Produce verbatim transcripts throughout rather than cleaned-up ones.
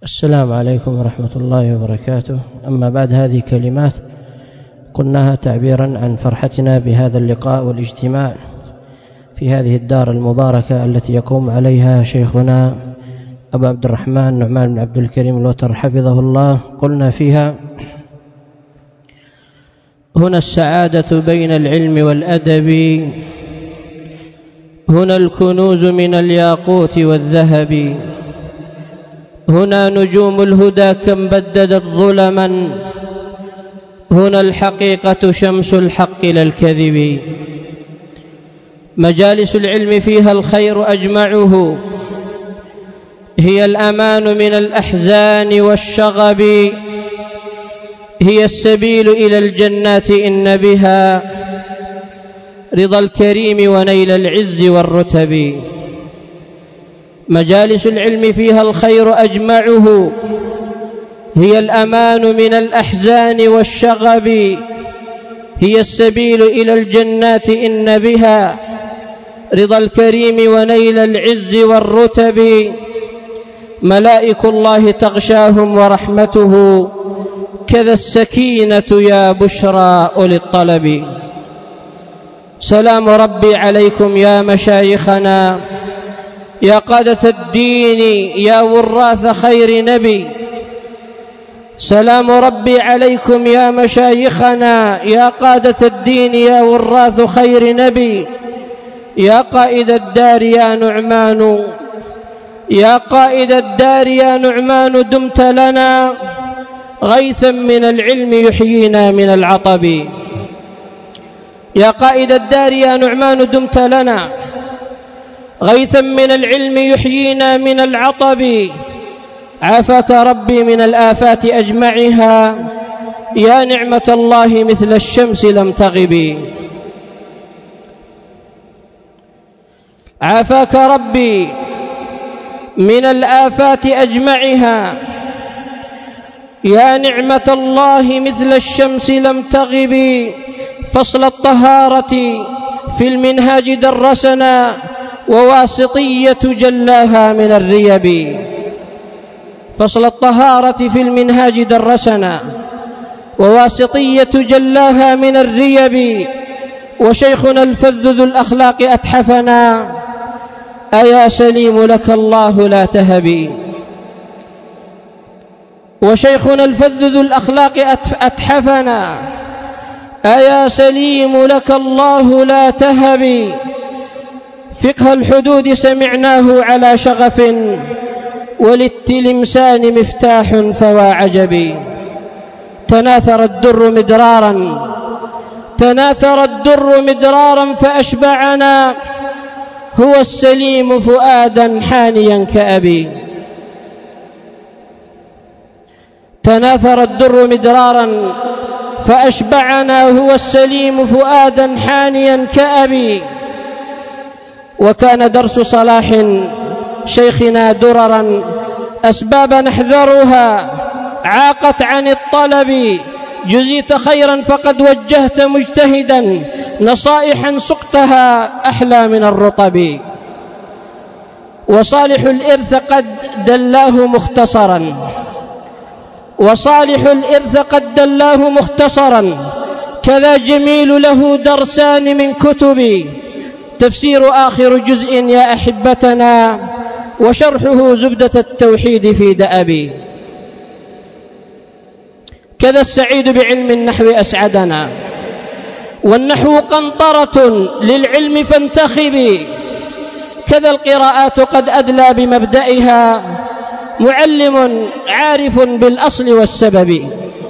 السلام عليكم ورحمة الله وبركاته. أما بعد، هذه كلمات قلناها تعبيرا عن فرحتنا بهذا اللقاء والاجتماع في هذه الدار المباركة التي يقوم عليها شيخنا أبو عبد الرحمن نعمان بن عبد الكريم الوتر حفظه الله. قلنا فيها: هنا السعادة بين العلم والأدب، هنا الكنوز من الياقوت والذهب، هنا نجوم الهدى كم بددت ظلما، هنا الحقيقة شمس الحق لا الكذب. مجالس العلم فيها الخير أجمعه، هي الأمان من الأحزان والشغب، هي السبيل إلى الجنات إن بها رضا الكريم ونيل العز والرتب. مجالس العلم فيها الخير أجمعه، هي الأمان من الأحزان والشغب، هي السبيل إلى الجنات إن بها رضا الكريم ونيل العز والرتب. ملائك الله تغشاهم ورحمته، كذا السكينة يا بشرى أولي الطلب. سلام ربي عليكم يا مشايخنا، يا قادة الدين، يا وراث خير نبي. سلام ربي عليكم يا مشايخنا، يا قادة الدين، يا وراث خير نبي. يا قائد الدار يا نعمان، يا قائد الدار يا نعمان، دمت لنا غيثا من العلم يحيينا من العطب. يا قائد الدار يا نعمان، دمت لنا غيثا من العلم يحيينا من العطب. عافاك ربي من الآفات أجمعها، يا نعمة الله مثل الشمس لم تغب. عافاك ربي من الآفات أجمعها، يا نعمة الله مثل الشمس لم تغب. فصل الطهارة في المنهاج درسنا، وواسطية جلاها من الريب. فصل الطهارة في المنهاج درسنا، وواسطية جلاها من الريب. وشيخنا الفذ ذو الأخلاق أتحفنا، أيا سليم لك الله لا تهبي. وشيخنا الفذ ذو الأخلاق أتحفنا، أيا سليم لك الله لا تهبي. فقه الحدود سمعناه على شغف، وللتلمسان مفتاح فوا عجبي. تناثر الدر مدرارا، تناثر الدر مدرارا فأشبعنا، هو السليم فؤادا حانيا كأبي. تناثر الدر مدرارا فأشبعنا، هو السليم فؤادا حانيا كأبي. وكان درس صلاح شيخنا دررا، أسباب نحذرها عاقت عن الطلب. جزيت خيرا فقد وجهت مجتهدا، نصائحا سقتها أحلى من الرطب. وصالح الإرث قد دلاه مختصرا، وصالح الإرث قد دلاه مختصرا، كذا جميل له درسان من كتب. تفسير آخر جزء يا أحبتنا، وشرحه زبدة التوحيد في دأبي. كذا السعيد بعلم النحو أسعدنا، والنحو قنطرة للعلم فانتخبي. كذا القراءات قد أدلى بمبدئها، معلم عارف بالأصل والسبب.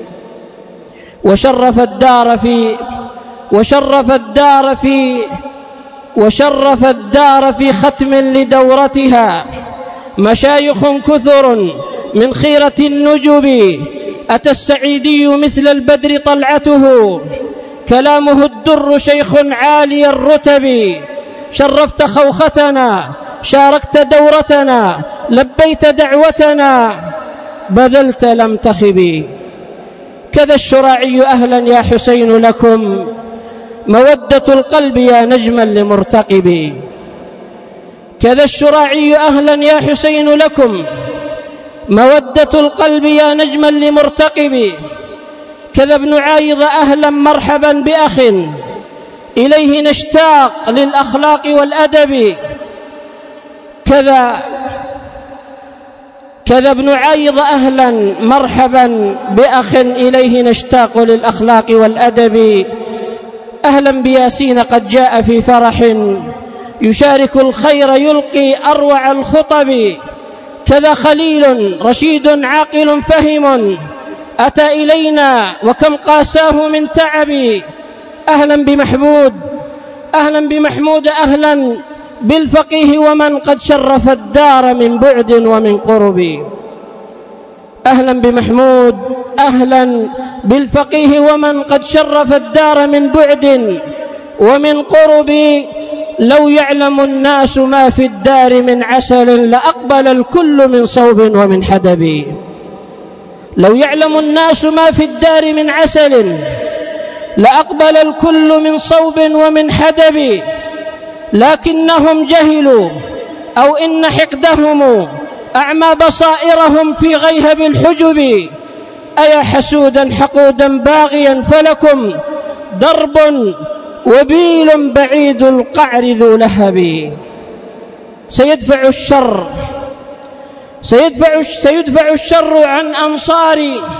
وشرف الدار في وشرف الدار في وشرف الدار في ختم لدورتها، مشايخ كثر من خيرة النجب. أتى السعيدي مثل البدر طلعته، كلامه الدر شيخ عالي الرتب. شرفت خوختنا، شاركت دورتنا، لبيت دعوتنا، بذلت لم تخبي. كذا الشراعي أهلا يا حسين لكم، مودة القلب يا نجما لمرتقب. كذا الشراعي أهلا يا حسين لكم، مودة القلب يا نجما لمرتقب. كذا ابن عايض أهلا مرحبا بأخ إليه نشتاق للأخلاق والأدب. كذا كذا ابن عايض أهلا مرحبا بأخ إليه نشتاق للأخلاق والأدب. أهلا بياسين قد جاء في فرح يشارك الخير يلقي أروع الخطب. كذا خليل رشيد عاقل فهم أتى إلينا وكم قاساه من تعب. أهلا بمحمود أهلا بمحمود أهلا بالفقيه ومن قد شرف الدار من بعد ومن قرب. أهلا بمحمود أهلا بالفقيه ومن قد شرف الدار من بعد ومن قرب. لو يعلم الناس ما في الدار من عسل لأقبل الكل من صوب ومن حدب. لو يعلم الناس ما في الدار من عسل لأقبل الكل من صوب ومن حدب. لكنهم جهلوا أو إن حقدهم أعمى بصائرهم في غيهب الحجب. أيا حسودا حقودا باغيا فلكم درب وبيل بعيد القعر ذو لهب. سيدفع الشر سيدفع, سيدفع الشر عن أنصار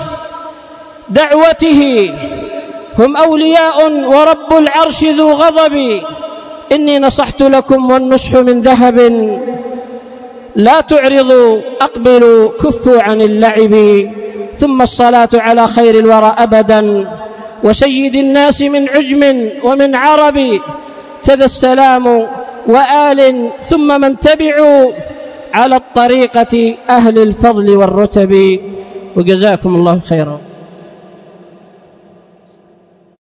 دعوته هم أولياء ورب العرش ذو غضب. إني نصحت لكم والنصح من ذهب لا تعرضوا أقبلوا كفوا عن اللعب. ثم الصلاة على خير الورى أبدا وسيد الناس من عجم ومن عرب. كذا السلام وآل ثم من تبعوا على الطريقة أهل الفضل والرتب. وجزاكم الله خيرا.